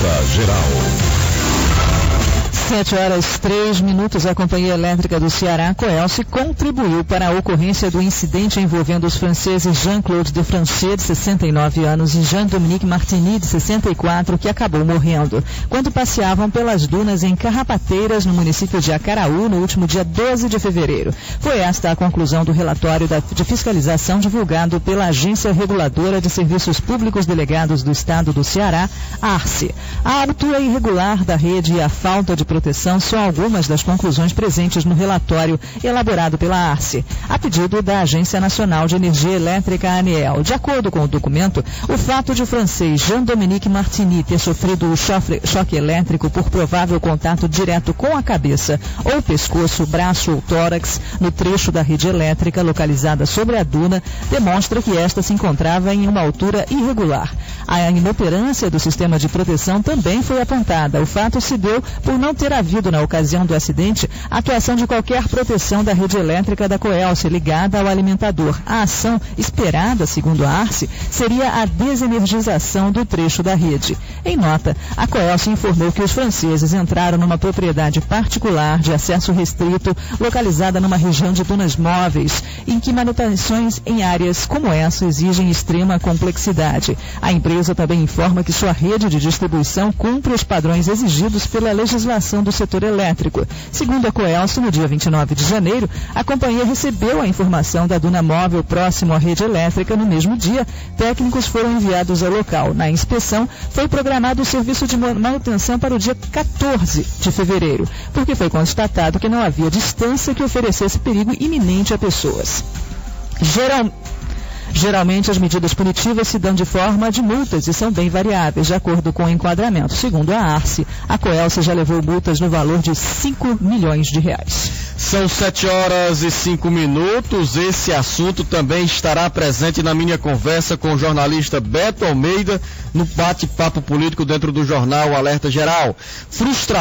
Alerta Geral. 7h03. A Companhia Elétrica do Ceará, Coelce, contribuiu para a ocorrência do incidente envolvendo os franceses Jean-Claude Defranchier, de 69 anos, e Jean-Dominique Martini, de 64, que acabou morrendo quando passeavam pelas dunas em Carrapateiras, no município de Acaraú, no último dia 12 de fevereiro. Foi esta a conclusão do relatório de fiscalização divulgado pela Agência Reguladora de Serviços Públicos Delegados do Estado do Ceará, ARCE. A altura irregular da rede e a falta de proteção são algumas das conclusões presentes no relatório elaborado pela ARCE, a pedido da Agência Nacional de Energia Elétrica, ANEEL. De acordo com o documento, o fato de o francês Jean-Dominique Martini ter sofrido o choque elétrico por provável contato direto com a cabeça ou pescoço, braço ou tórax no trecho da rede elétrica localizada sobre a duna demonstra que esta se encontrava em uma altura irregular. A inoperância do sistema de proteção também foi apontada. O fato se deu por não ter havido, na ocasião do acidente, atuação de qualquer proteção da rede elétrica da Coelce ligada ao alimentador. A ação esperada, segundo a ARCE, seria a desenergização do trecho da rede. Em nota, a Coelce informou que os franceses entraram numa propriedade particular de acesso restrito, localizada numa região de dunas móveis, em que manutenções em áreas como essa exigem extrema complexidade. A empresa também informa que sua rede de distribuição cumpre os padrões exigidos pela legislação do setor elétrico. Segundo a Coelce, no dia 29 de janeiro, a companhia recebeu a informação da duna móvel próximo à rede elétrica. No mesmo dia, técnicos foram enviados ao local. Na inspeção, foi programado o serviço de manutenção para o dia 14 de fevereiro, porque foi constatado que não havia distância que oferecesse perigo iminente a pessoas. Geralmente, as medidas punitivas se dão de forma de multas e são bem variáveis, de acordo com o enquadramento. Segundo a ARCE, a Coelce já levou multas no valor de 5 milhões de reais. São 7h05. Esse assunto também estará presente na minha conversa com o jornalista Beto Almeida no bate-papo político dentro do jornal Alerta Geral.